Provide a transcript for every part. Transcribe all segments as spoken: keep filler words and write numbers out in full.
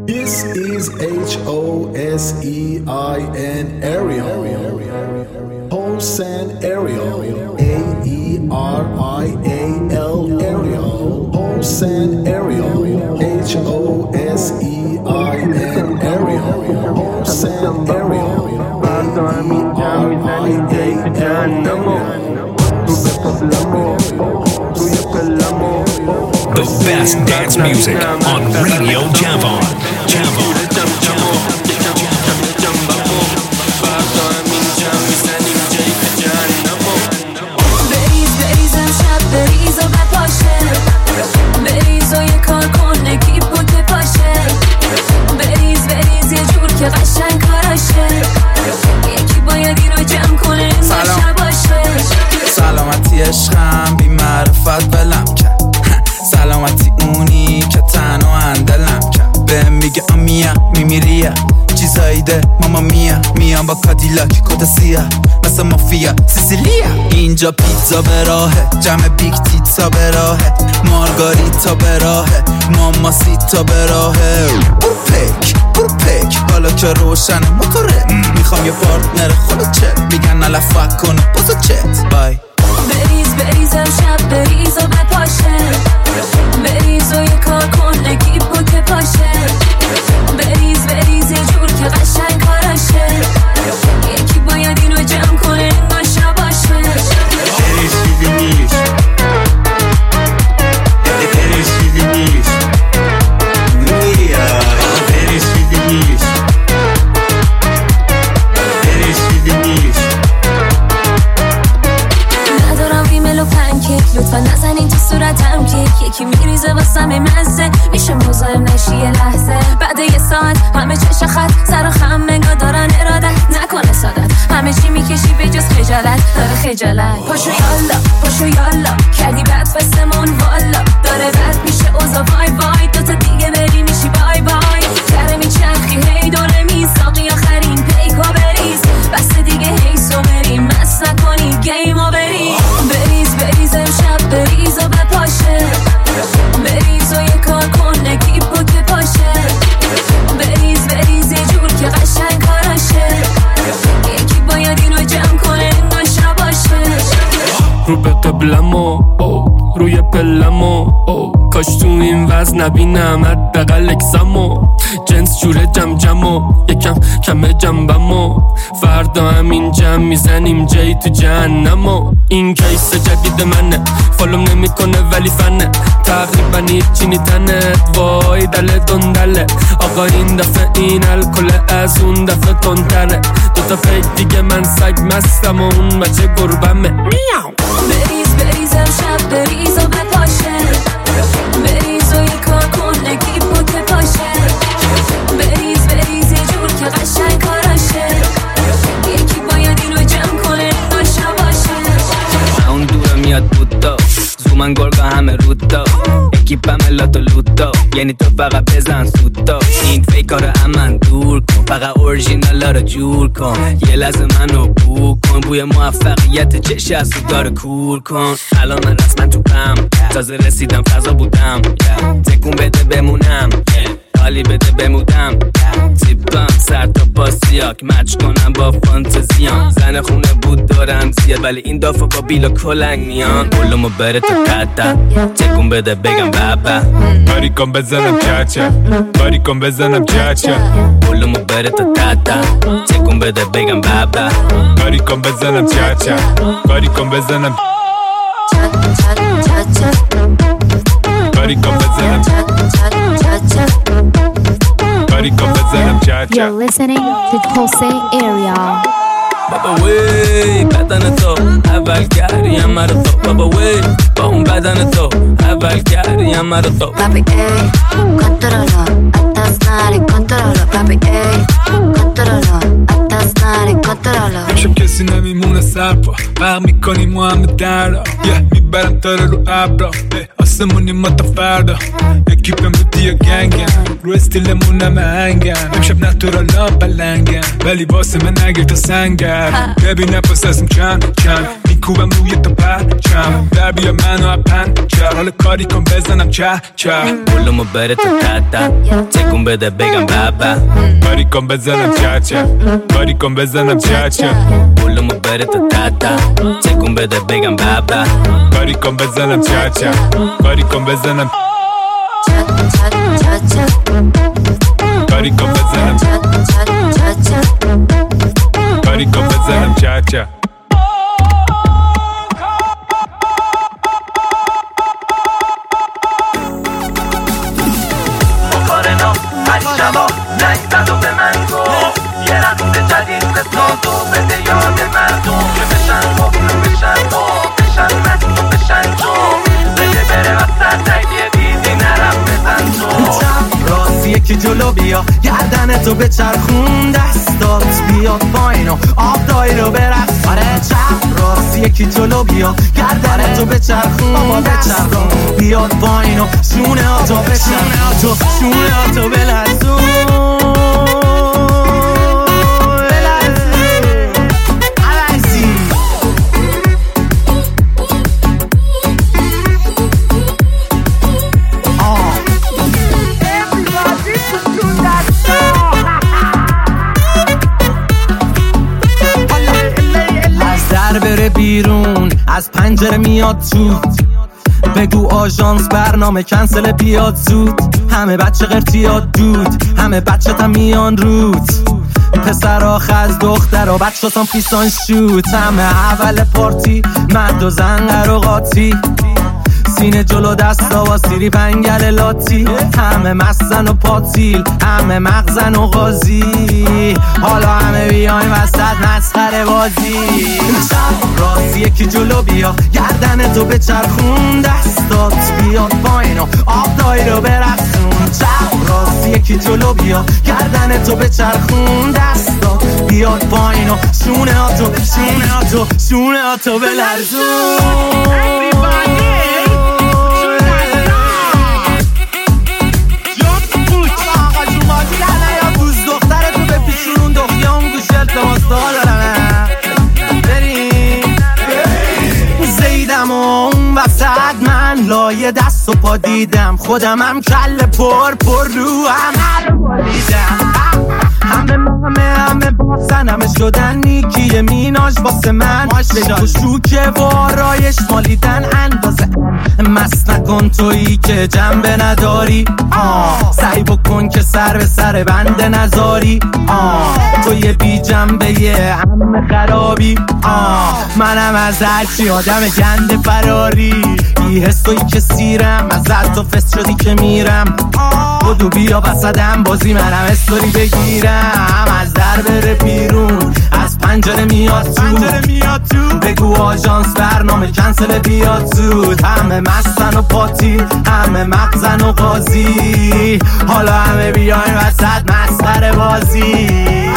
This is H O S E I N Ariel. Hosen Ariel. A E R I A L Ariel. Hosen Ariel. H O S E I N Ariel. Hosen Ariel. A E R I A L The best dance music on Radio Javon. Javon. بریز بریزم شب بریز و بپاشه بریز و یه کار کن نگیب بود بپاشه بریز بریز یه جور که قشنگ کاراشه یکی باید این رو جمع کنه نشه باشه سلامتی عشقم بی معرفت بلم کرد سلامتی اونی که تنها اندلم کرد به میگه امیا میمیریه چیزایی ده ماما میا میام با کادیلاک کد سیاه مثل مافیا سیسیلیا اینجا پیتزا به راهه جمع بیگ تیتزا به راهه مارگاریتا به راهه ماما سیتا به راهه برو پک برو پک حالا که روشنه موتوره میخوام یه پارتنر خودت چه میگن نلفت کنه بازو چت بای بریز بریزم شب بریز و بپاشه بریز و یه کار کن نگیب بود بپاشه بریز بریز یه جور که قشنگ کاراشه یکی باید اینو جمع کنه نشه باشه بریز بیدیمیش بریز بیدیمیش بریز بیدیمیش بریز بیدیمیش ندارم ریمل و پنکیک لطفا نزنین تو صورتم کیک یکی میریزه واسم مزه میشه مزاحم نشی یه لحظه بعد یه ساعت همه چش خط سر و خم نگاه دارن ارادت نکنه سادت همه چی میکشی به جز خجالت داره خجالت پاشو یالا پاشو یالا کردی بد بسمون والا داره بد میشه اوزا وای وای دوتا دیگه بری میشی بای بای کره میچرخی هی دوره میساقی آخرین پیکا بریز بس دیگه هی سو بریم مست نکنی گیم و بریز بریز بریزم شب بریز و بپاشه بریز و یه کار کن نگیب بود بپاشه بریز بریز یه جور که قشنگ کاراشه یکی باید اینو جمع کنه نشه باشه رو به قبلمو روی پلمو کاش تو این وزن نبینم حداقل اکسمو جنس جوره جم جمو یکم کمه جنبمو فردا همین جمع میزنیم جایی تو جهنمو این کیس جدید منه فالوم نمی کنه ولی فنه تقریبا هیچی نیتنت وای دله دندله آقا این دفعه این الکل از اون دفعه تندتره دوتا پیک دیگه من سگ مستم و اون بچه گربمه میاو بریز بریزم شب بریز و بپاشه بریز و یه کار کن نگیب بود بپاشه بریز بریز یه جور که قشنگ کاراشه یکی باید اینو جمع کنه نشه باشه اون دوره میاد بودا زومن گرگا همه رودا اکیپم لاتو لوتا یعنی تو فقط بزن سوتا این فیکارو امن دور کن فقط اورژینالا رو جور کن یه لحظه منو بو کن بوی موفقیت چش از سوگار کور کن الان من رسما تو پم تازه رسیدم فضا بودم تکون بده بمونم حالی بده بمودم تیپم سر تا پاسیاک مچ کنم با فانتزیام زن خونه بود دارم زیاد ولی این دافا با بیلا کلنگ میان بلومو بره تا تتا تکون بده بگم بابا باری کن بزنم چاچا باری کن بزنم چاچا بلومو بره تا تتا تکون بده بگم بابا باری کن بزنم چاچا باری کن بزنم باری کن بزنم باری کن بزنم چاچا You're listening to Pulse Area. بابا وی بدن تو اول کردیم مرا تو بابا وی با اون بدن تو اول کردیم مرا تو Papi ey, controlo, atas nari controlo Papi ey, controlo, atas nari controlo امشب کسی نمیمونه سرپا برق میکنیم ما همه دردا یه میبرم تاره رو ابرا آسمونی ما تا فردا اکیپم بودی یا گنگم رو استیلمون همه هنگم امشب نتورالان پلنگم ولی واسه من نگیر تا سنگم ببینم پس ازم چند چند میکوبم روی تا پرچم در بیا منو اپن چه حال کاری کن بزنم چه چه پولمو بره تو تتا تکون بده بگم بابا کاری کن بزنم چه چه کاری کن بزنم چه چه پولمو بره تو تتا تکون بده بگم بابا کاری کن بزنم چه چه کاری کن بزنم کاری کن بزنم کاری کن بزنم چه چه مقارنا هر شبا نگذد و به من گفت یه رقص جدید بساز و بده یاد مردم که بشن مبین بشن تو بشن مست و بشن تو بده بره وسط تایدیه دیدی نرم بزن تو راستی یکی جلو بیا گردن تو به چرخون دستات بیاد پایین و آب دایی رو برقص آره چپ راستی یکی جلو بیا گردن تو به چرخون دستات بیاد پایین و شونه ها تو بشن تو شونه ها تو بلرزون بره بیرون از پنجره میاد تو بگو آژانس برنامه کنسل بیاد زود همه بچه قرتیاد دود همه بچه تا میان رود پسر خز دختر و بچه تام فیسان شوت همه اول پارتی مرد و زنگر و قاطی سینه جلو دستا و سیری پنگل لاتی همه مستن و پاتیل همه مغزن و غازی حالا همه بیایم وسط مسخره بازی راستی یکی جلو بیا گردن تو به چرخون دستات بیاد پایین و آب دایی رو برقصون چپ راستی یکی جلو بیا گردن تو به چرخون دستات بیاد پایین و شونه ها تو شونه ها تو شونه ها تو بلرزون زیدم و اون وسط من لایه دست و پا دیدم خودم هم کل پر پر رو هم هر پا دیدم همه همه همه باسن همه شدن نیکیه میناش واسه من بگو شوکه و آرایش مالیدن اندازه مست نکن تویی که جنبه نداری آه سعی بکن که سر به سر بنده نذاری آه توی بی جنبه یه همه خرابی آه منم از هرچی آدم گنده فراری بی حسوی که سیرم از تو فست شدی که میرم بدو بیا وسطم بازی منم استوری بگیرم از در بره بیرون از پنجره میاد تو بگو آژانس برنامه کنسل بیاد زود همه مستن و پاتی همه مغزن و قاضی حالا همه بیاین وسط مسخره بازی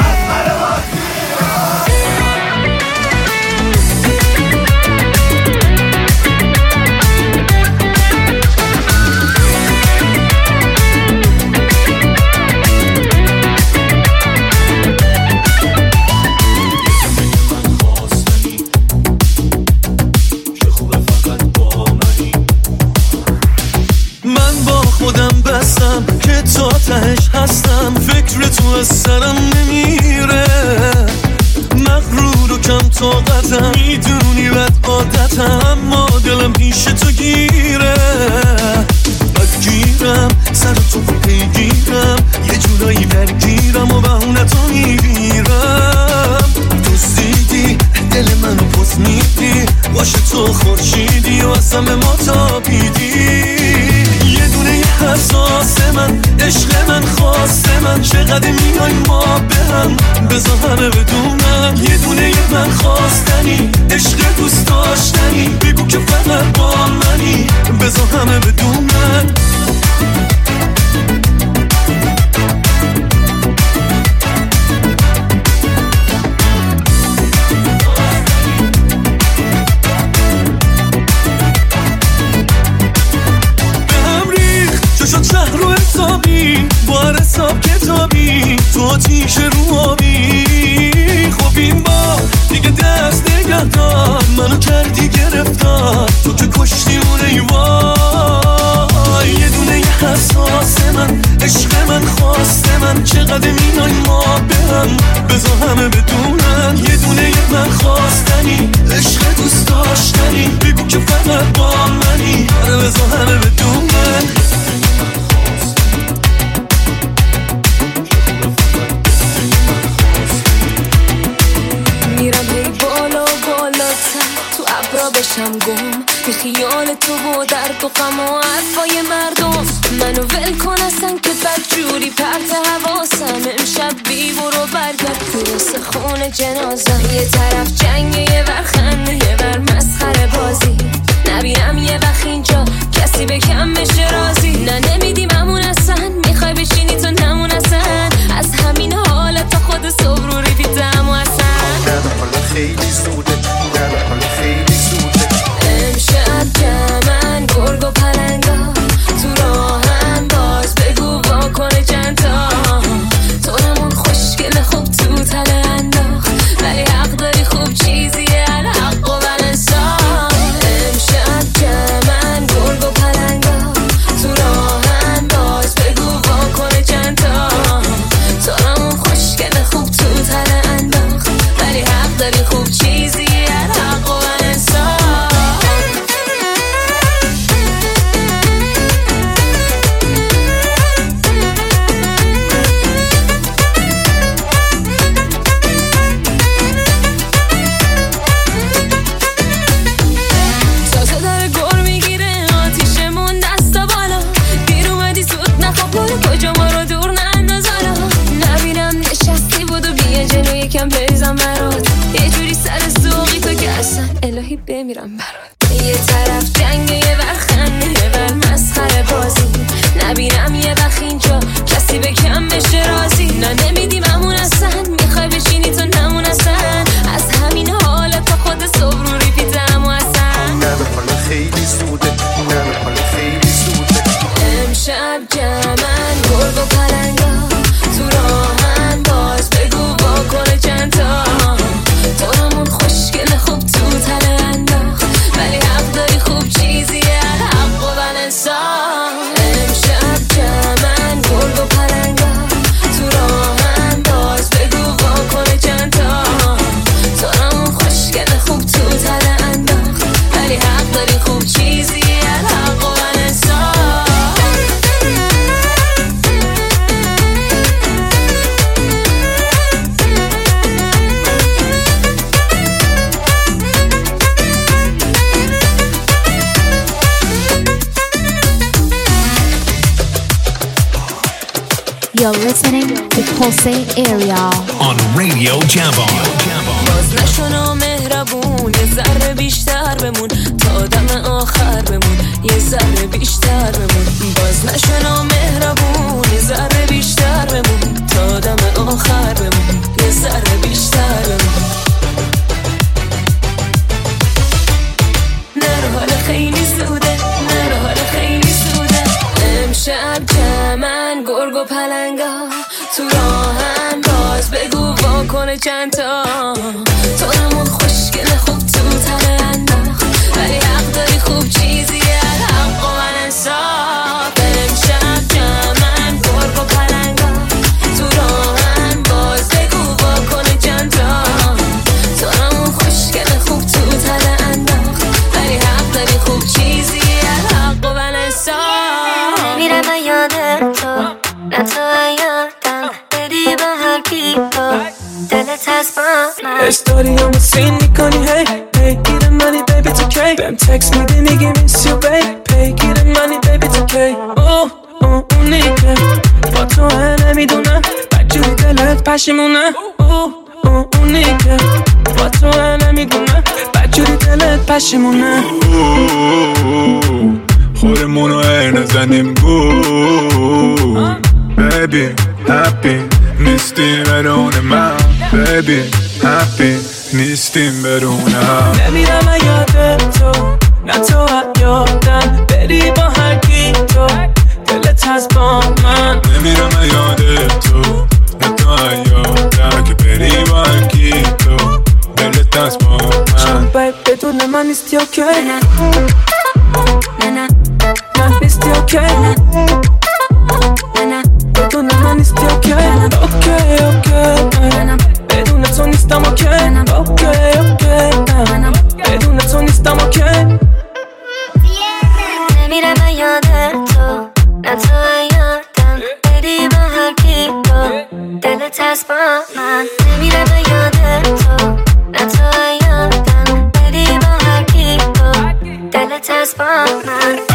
خودم بستم که تا تهش هستم فکر تو از سرم نمیره مغرور و کم طاقتم میدونی بد عادتم اما دلم پیش تو گیره بد گیرم سر تو پیگیرم یه جورایی درگیرم و بهونه تو میبیرم دوستیدی دل منو پس میدی باشه تو خورشیدی و از همه ما تابیدی یه دونه یه حساس من عشق من خواسته من چقدر میای ما به هم بذار همه بدونم یه دونه یه من خواستنی عشق دوست داشتنی بگو که فقط با منی بذار همه بدونم با حساب کتابی تو آتیش رو آبی خب این با دیگه دست نگه دار منو کرد جا بشم گم بی خیال تو و درد و غم و حرفای مردم. منو ول کن اصلا که بدجوری پرت حواسم. امشب بی برو برگرد میرسه خون جنازم. یه طرف جنگه یه ور خنده یه ور مسخره بازی. نبینم یه وقت اینجا کسی به کم بشه رازی. نه نمیدیم همون اصلا میخوای بشینی تو نمون اصلا. از همین حالت تا خود صبح رو ریپیتم و اصلا نه حالا خیلی زوده نه حالا خیلی زوده. امشب جمعن گرگ و پلنگا تو راهن باز بگو واکنه چند تا. تو نمون خوشگل خوب تو تله انداخت ولی حق داری خوب چیزیه الحق و بلنسا. امشب جمعن گرگ و پلنگا تو راهن باز بگو واکنه چند تا. تو نمون خوشگل خوب تو تله انداخت ولی حق داری خوب چیزیه الحق و بلنسا. کجا ما رو دور ننداز حالا. نبینم نشستی بودو بیا جلو یکم بریزم برات. یه جوری سر سوقی تو که اصلا الهی بمیرم برات. یه طرف جنگه یه ور خنده یه ور مسخره بازی. نبینم یه وقت اینجا کسی به کم بشه رازی. نه نمیدیم همون اصلا میخوای بشینی تو نمون اصلا. از همین حالت تا خود صبح رو ریپیتم و اصلا نه حالا خیلی زوده نه حالا خیلی زوده. امشب جمعن گرگ و پلنگا تو راهن باز بگو واکنه چند تا. تو همون خوشگل خوب تو تله انداخت ولی حق داری خوب چیزیه الحق و بلنسا. امشب جمعن گرگ و پلنگا تو راهن باز بگو واکنه چند تا. تو همون خوشگل خوب تو تله انداخت ولی حق داری خوب چیزیه الحق و بلنسا. You're listening to Pulse Area on Radio Javon. باز نشو مهربون یه ذره بیشتر بمون تا دم آخر بمون. یه ذره بیشتر بمون. باز نشو مهربون یه ذره بیشتر بمون تا دم آخر بمون. یه ذره بیشتر بمون. نرو حالا خیلی زوده نرو حالا خیلی زوده. امشب جمعن گرگ و پلنگا تو راهن باز بگو واکنه چند تا. تو همون خوشگل خوب تو تله انداخت ولی حق داری خوب چیزیه الحق و بلنسا. امشب جمعن گرگ و پلنگا تو راهن باز بگو واکنه چند تا. تو همون خوشگل خوب تو تله انداخت ولی حق داری خوب چیزیه الحق و بلنسا. میرم یاد تو نه تو یادم بری با هر کی تو دلت هست با من. استوری همو سین میکنی هی پیگیر منی بیبی تو کی. بهم تکس میدی میگی میس یو بیب پیگیر منی بیبی تو کی. اوه اوه اونی که با تو نمیدونم بدجوری دلت پشیمونه. اوه اوه اونی که با تو نمیدونم بدجوری دلت پشیمونه. خودمونو هر نزنیم گو بیبی هپی نیستیم بدون من. بیبی هپی نیستیم بدون هم. نمیرم یاد تو نه تو یادم بری با هر کی تو دلت هست با من. نمیرم یاد تو نه تو یادم که بری با هر کی تو دلت هست با من. بیب بدون من نیستی اوکی نه نه نه نیستی اوکی نه نه بدون من نیستی اوکی اوکی اوکی بدون تو نیستم اوکی اوکی اوکی بدون تو نیستم اوکی. نمیرم یاد تو نه تو یادم بری با هر کی تو دلت هست با من. نمیرم یاد تو نه تو یادم بری با هر کی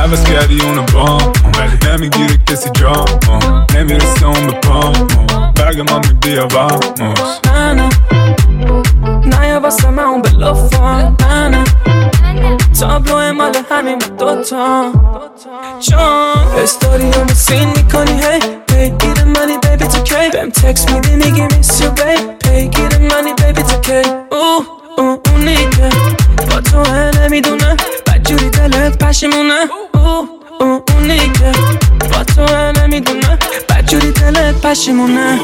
عوض کردی اونو بام ولی نمیگیره کسی جام نمیرسه اون به پام برگ ما میبیا واموس نه نه نه یا واسه من اون بلافم نه نه تابلو مال همین دوتا چون استوری همو سین میکنی هی پیگیر منی بیبی تو کی بهم تکس میدی میگی میس یو بیب پیگیر منی بیبی تو کی اوه اوه اونی که با تو نمیدونه بدجوری دلت پشیمونه اوه اوه اونی که با تو نمیدونه بدجوری دلت پشیمونه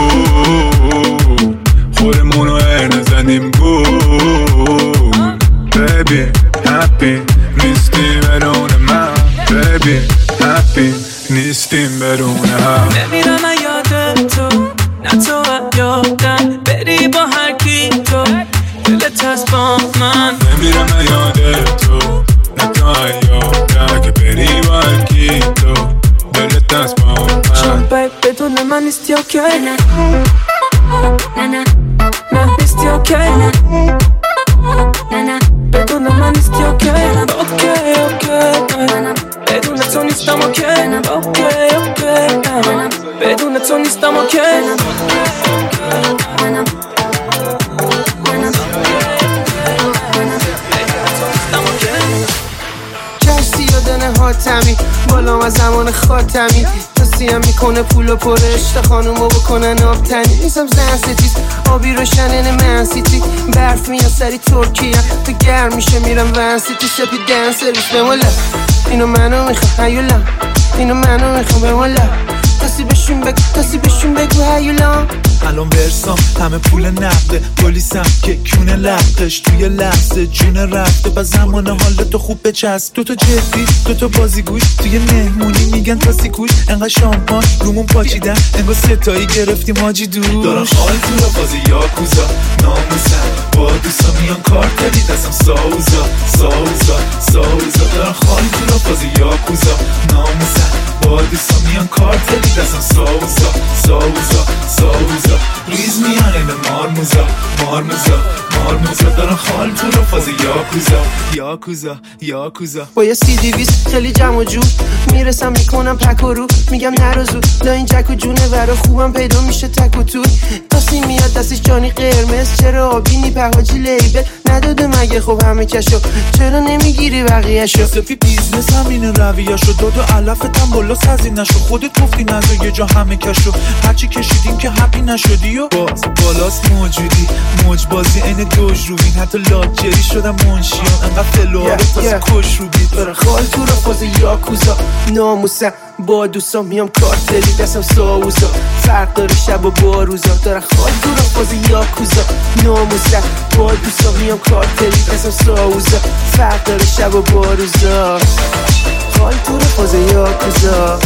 خودمونو ار نزنیم گول بیبی هپی نیستیم بدون من بیبی هپی نیستیم بدون هم نمیرم یاد تو نه تو یادم بری با هر کی تو دلت هست با من نمیرم یاد تو نه تو یادم که بری با هر کی تو دلت هست با من چون بیب بدون من نیستی اوکی نه نه نه نه نیستی اوکی نه نه بدون من نیستی اوکی اوکی اوکی بدون تو نیستم اوکی اوکی اوکی بدون تو نیستم اوکی کشتی یادنه حاتمی بالام از زمان خاتمی سیم میکنه پول و پرش تا خانومو بکنن آبتنی نیستم زن ستیز آبی روشنن من سیتی برف میان سری ترکیه تو گرم میشه میرم ون سیتی سپی دن سرویس بمالا اینو منو میخوام هیولا اینو منو میخوام بمالا کسی بشون بگو کسی بشون بگو هیولا الان ورسام همه پول نقده پلیسم که کونه لقش توی لحظه جون رفته با زمان حالتو خوب بچست دوتا جدی دوتا بازیگوش توی مهمونی میگن تا سیکوش انقدر شامپان رومون پاچیدن انگار ستایی گرفتیم حاجی دوش دارم خال تو را بازی یاکوزا ناموسم با دوستا میان کار کردی دستم ساوزا ساوزا ساوزا دارم خال تو را بازی یاکوزا ناموسم با دوستا میان کار کردی دستم ساوزا ساوزا ساوزا ریز میانه به مارموزا مارموزا مارموزا دارم خال تو را بازی یاکوزا یاکوزا یاکوزا با یه سی دیویس خیلی جمع و جور میرسم میکنم پک و رو میگم نرازو لا این جک و جونه برا خوبم پیدا میشه تک و توی تاسی میاد دستش جانی قرمز چرا آبی نی پهاجی لیبل نداده مگه خب همه کشو چرا نمیگیری بقیهشو سفی بیزنس همینه رویهشو داد و علفتم بالا سزی نشو خودت گفتی نزو یه جا همه کشو هرچی کشیدیم که حقی نشدی و باز بالاست موجودی موج بازی این دوج رو بین حتی لاجری شدم منشیان انقدر فلوها رو تازه کش رو بید برای خال تو را فاز یاکوزا ناموسم با دوستا میام کارتلی دستم ساوزا فرق داره شب و با روزا دارم خال تو را فاز یاکوزا ناموسم با دوستا میام کارتلی دستم ساوزا فرق داره شب و با روزا خال تو را فاز یاکوزا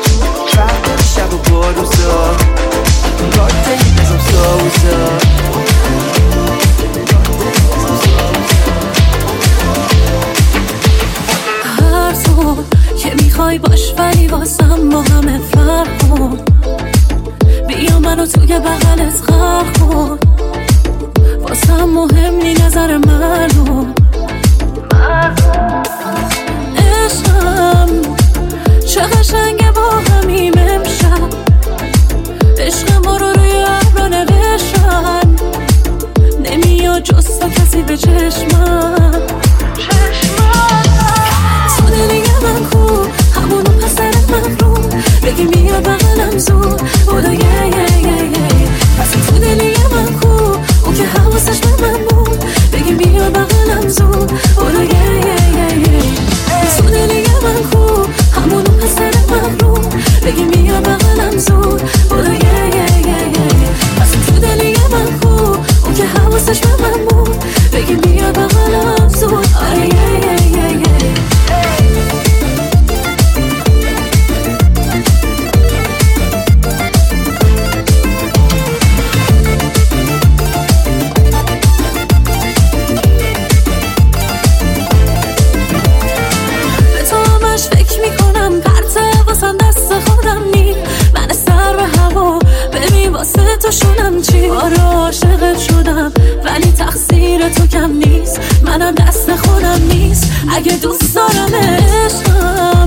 فرق داره شب و با روزا کارتلی دستم ساوزا که میخوای باش ولی واسم با همه فرق کن بیا منو توی بغلت غرق کن واسم مهم نی نظر منو عشقم چه قشنگه با همیم امشب عشق ما رو روی ابرا نوشتن نمیاد جز تا کسی به چشمم تو دلیه من کو همونو پسرت مغروم بگی میاد بغلم زود بودا یه یه یه یه پس تو دلیه من کو اون که حواسش به من بود بگی میاد بغلم زود بودا یه یه یه یه تو دلیه من کو همونو پسرت مغروم بگی میاد بغلم زود بودا یه یه یه یه پس تو دلیه من کو اون که حواسش به من بود بگی میاد بغلم زود آره یه یه یه یه تو شونم چی آره عاشقت شدم ولی تقصیر تو کم نیست منم دست خودم نیست اگه دوست دارم عشقم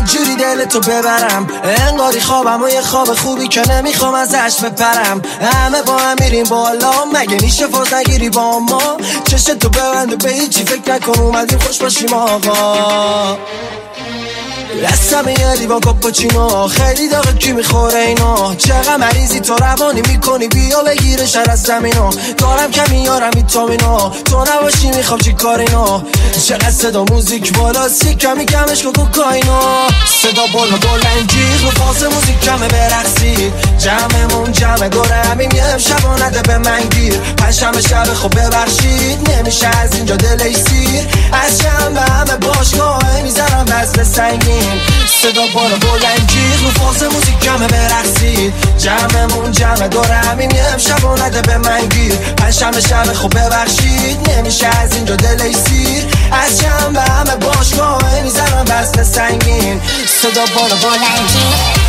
جوری دلتو ببرم، انگاری خوابم و یه خواب خوبی که نمیخوام ازش بپرم. همه با هم میریم بالا، مگه میشه فاز نگیری با ما؟ چشتو ببند و به هیچی فکر نکن، اومدیم خوش باشیم آقا. دستم یه لیوان کاپوچینو، خیلی داغه کی میخوره اینو؟ چقدر مریضی تو روانی میکنی، بیا بگیره شر از زمینو. دارم که میارم ویتامینو، تو نباشی میخوام چی کار اینو؟ چقدر صدا موزیک بالا، سی کمی کمش کو کوکاینو. صدا بالا بلند جیغ رو فاز موزیک کمه برقصید، جمعمون جمع دوره همیم یه امشب و نده به من گیر. پنجشنبه شب خوب ببخشید، نمیشه از اینجا دلی سیر. از شنبه همه باشگاه میزنم وزن سنگین، صدا بالا بلند جیغ رو فاز موزیک کمه برقصید، جمعمون جمع دوره همیم یه امشب و نده به من گیر. پنجشنبه شب خوب ببخشید، نمیشه از اینجا دلی سیر. از شنبه همه باشگاه میزنم وزن سنگین، صدا بالا بلند جیغ.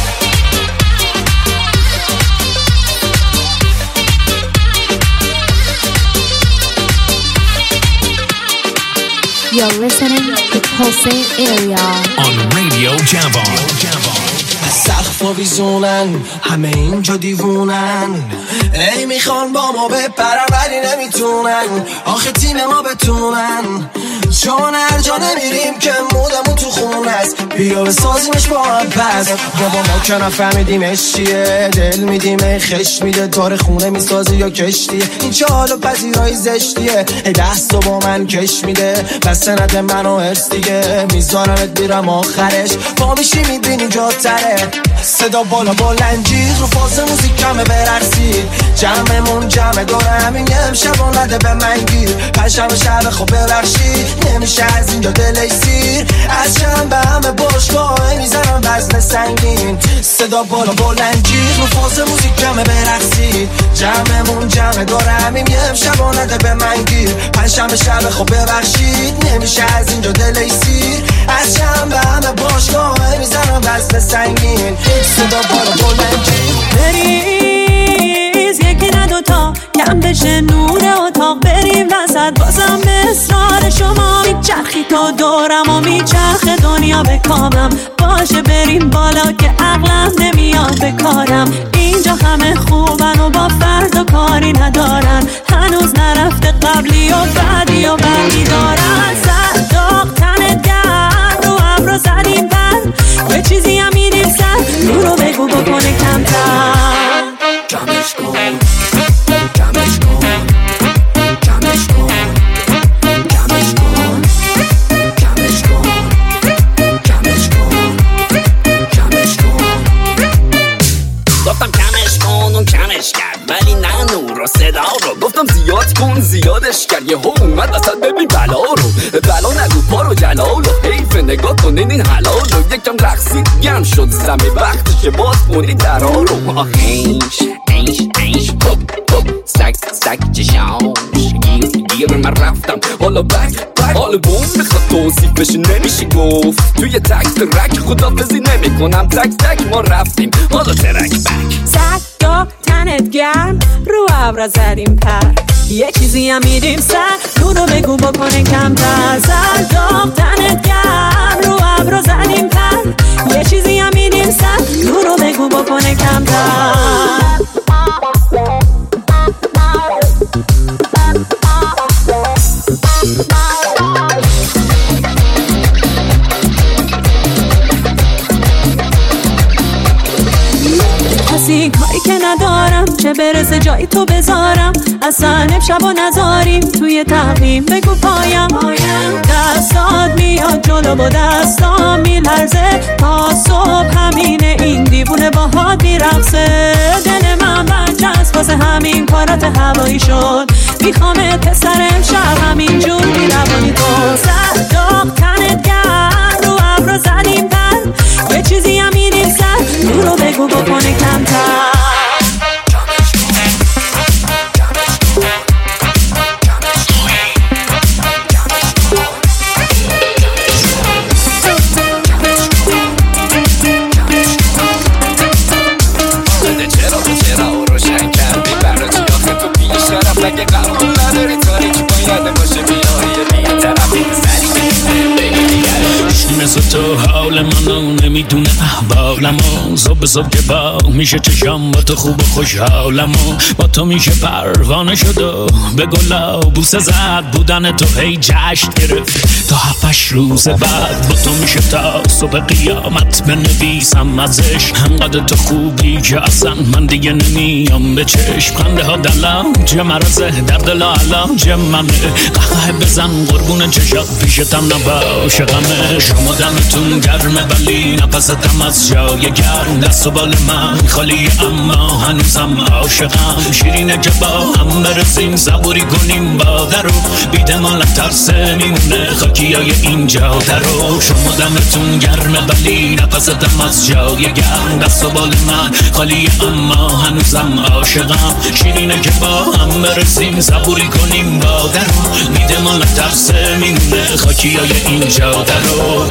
You're listening to Pulse Area on Radio Javon. سقف و ویزونن، همه اینجا دیوونن، ای میخوان با ما بپرن ولی نمیتونن. آخه تیم ما بتونن، چون هر جا نمیریم که مودمون تو خون است. بیا بسازیمش با هم پس، بابا ما که نفهمیدیمش چیه. دل میدیم ای خش میده، داره خونه میسازی یا کشتیه. این چه حال و پذیرایی زشتیه، ای دستو با من کش میده. بس نده منو هرس دیگه، میذارمت میرم آخرش. با میشی میبینی جا تره، صدا بالا بلند جیغ رو فاز موزیک کمه برقصید، جمعمون جمع دوره همین یه امشب و نده به من گیر. پنجشنبه شب خوب ببخشید، نمیشه از اینجا دلی سیر. از شنبه همه باشگاه میزنم وزن سنگین، صدا بالا بلند جیغ رو فاز موزیک کمه برقصید، جمعمون جمع دوره همین یه امشب و نده به من گیر. پنجشنبه شب خوب ببخشید، نمیشه از اینجا دلی سیر. از شنبه همه باشگاه میزنم وزن سنگین، صدا بالا بلند جیغ. بریز یکی نه دوتا، کم بشه نور اتاق، بریم وسط بازم به اصرار شما. میچرخی تا دورم و میچرخه دنیا به کامم، باشه بریم بالا که عقلم نمیاد به کارم. اینجا همه خوبن و با فردا کاری ندارن، هنوز نرفته قبلی و بعدی و بعدی دارن. سر داغ تنت گرم، رو ابرو زدیم بر، یه چیزی هم میدیم سر، رو رو بگو بکنه کمتر. کمش کن کمش کن کمش کن کمش کن کمش کن کمش کن کمش کن. گفتم کمش کن اون کمش کرد ولی نه نور و صدا رو. گفتم زیاد کن زیادش کرد، یه ها اومد اصلا ببین بلا رو. بلا نگو پارو جلال و حیف نگاه کنین این حلال رو. یکم رقصید گم شد زمه وقتشه باز خونی درا رو. آهینش اینش اینش پپ پپ سک سک چشامش گیر گیر من رفتم حالا بک بک. حالا بوم میخواد توصیف بشه نمیشه گفت، توی تک ترک خدافزی نمی کنم. تک تک ما رفتیم حالا ترک بک. سک داغ تنت گرم، رو ابرا زدیم پر، یه چیزی هم میدیم سر، رو رو بگو بکنه کمتر. سر داغ تنت گرم، رو ابرا زدیم پر، یه چیزی هم میدیم سر، رو رو بگو بکنه کمتر. کسی کاری که ندارم، چه برسه جایی تو بذارم. اصلا امشب و نذاریم توی تقویم، بگو پایم دستات میاد جلو و دستام میلرزه تا صبح. همینه این دیوونه باهات میرقصه، دل من بنجست واسه همین کارات هوایی شد. میخوامت پسر امشب همین جور میروانی تو. سر داغ تنت گرم، رو ابرو زدیم پر، یه چیزی هم میدیم سر، رو رو بگو بکنه کمتر. چرا چرا روشن کردی برای چی آخه تو بیشرف مگه قبول نداری واسه تو حال منو نمیدونه احوالمو صبح صبح که با میشه چشم با تو خوب و خوشحالمو با تو میشه پروانه شد و به گلا بوسه زد بودن تو هی جشن گرفت تا هفتش روز بعد با تو میشه تا صبح قیامت بنویسم ازش همقدر تو خوبی که اصلا من دیگه نمیام به چشم خنده ها دلم چه مرزه در دل علاج منه قهقه بزن قربون چشات پیشتم نباشه غمه شما دمتون گرمه ولی نفستم از جای گرم دست و بال من خالی اما هنوزم عاشقم شیرینه که با هم برسیم صبوری کنیم با درو بیده مال ترسه میمونه خاکی های اینجا درو شما دمتون گرمه ولی نفستم از جای گرم دست و بال من خالی اما هنوزم عاشقم شیرینه که با هم برسیم صبوری کنیم با درو بیده مال ترسه میمونه خاکی های اینجا درو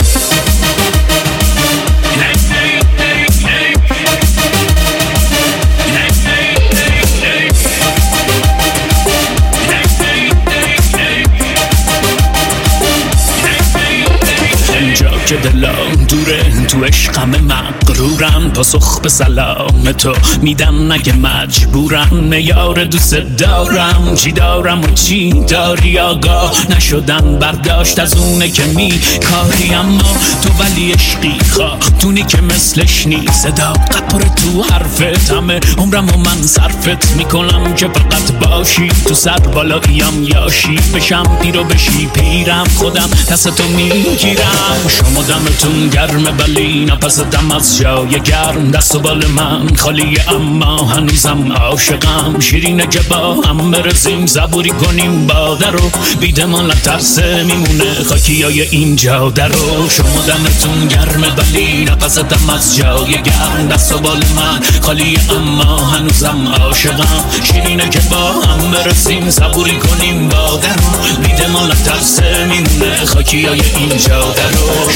که دلم دوره تو عشقم مغرورم پاسخ به سلام تو میدم نگه مجبورم میار دوست دارم چی دارم و چی داری آگاه نشدن برداشت از اونه که می کاری اما تو ولی عشقی خواهتونی که مثلش نیست صداقت پر تو حرفت همه عمرم و من صرفت میکنم که فقط باشی تو سر بالاییم یاشی بشم پیرو بشی پیرم خودم دست تو میگیرم شما دمتون گرمه ولی نپستم از جای گرم دست و بال من خالی اما هنوزم عاشقم شیرینه که با هم برسیم صبوری کنیم با درو بیده مال ترسه میمونه خاکی های اینجا درو شما دمتون گرمه ولی نپستم از جای گرم دست و بال من خالی اما هنوزم عاشقم شیرینه که با هم برسیم صبوری کنیم با درو بیده مال ترسه میمونه خاکی های اینجا درو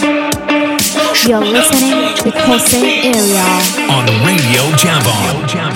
You're listening to Kose Area on Radio Javon.